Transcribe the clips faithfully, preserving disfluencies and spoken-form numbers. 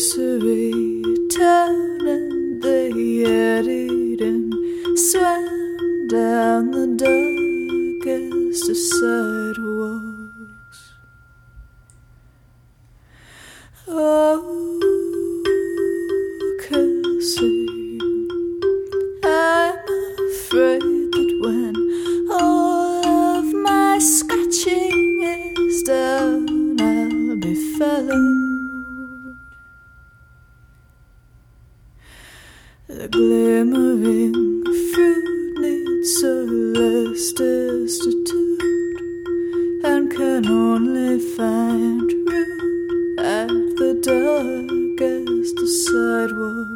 tracery town, and they eddied and swam down the darkest of sidewalks. Oh, Cassie, I'm afraid that when all of my scratching is done, I'll be followed. The glimmering fruit needs so less destitute and can only find root at the darkest of sidewalks.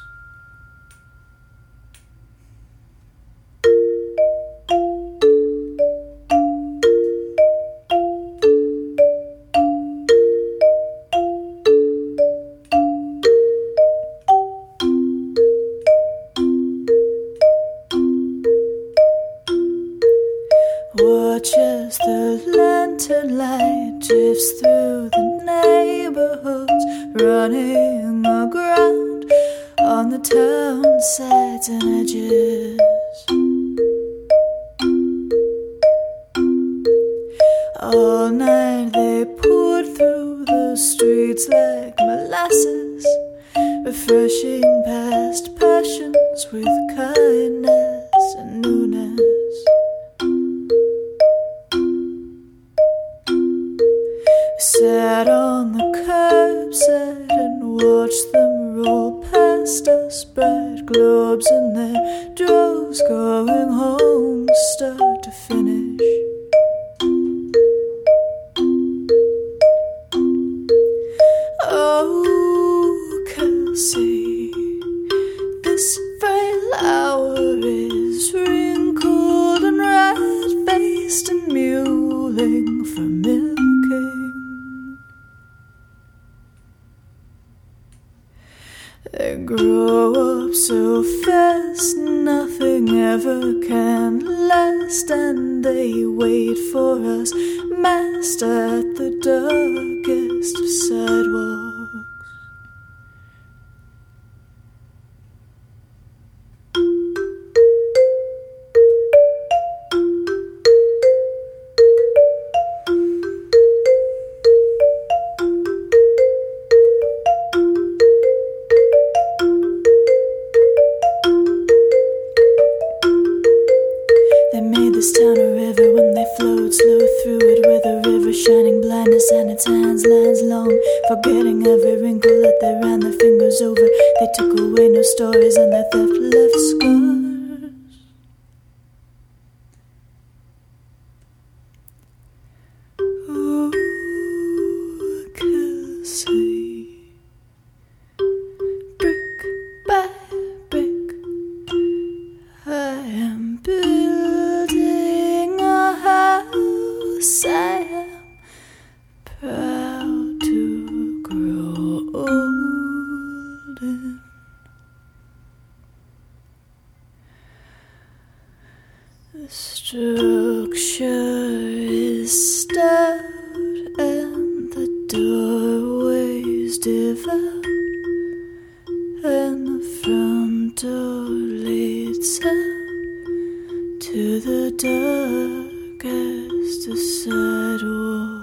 Watch as the lantern light drifts through the neighborhoods, running aground on the town sides and edges. All night they poured through the streets like molasses, refreshing past passions with kindness and newness. Sat on the curbside and watched them roll past us, bright globes in their droves, going home start to finish. Oh, Cassie, this frail hour is wrinkled and rat-faced and mewling for milking. They grow up so fast, nothing ever can last, and they wait for us massed at the darkest of sidewalks. They made this town a river when they flowed slow through it, with a river shining blindness and its hands lines long, forgetting every wrinkle that they ran their fingers over. They took away no stories and their theft left scars. Oh, Cassie, brick by brick, I am building a house I am proud to grow old in. The structure is stout and the doorways devout, and the front door leads out to the darkest of sidewalks.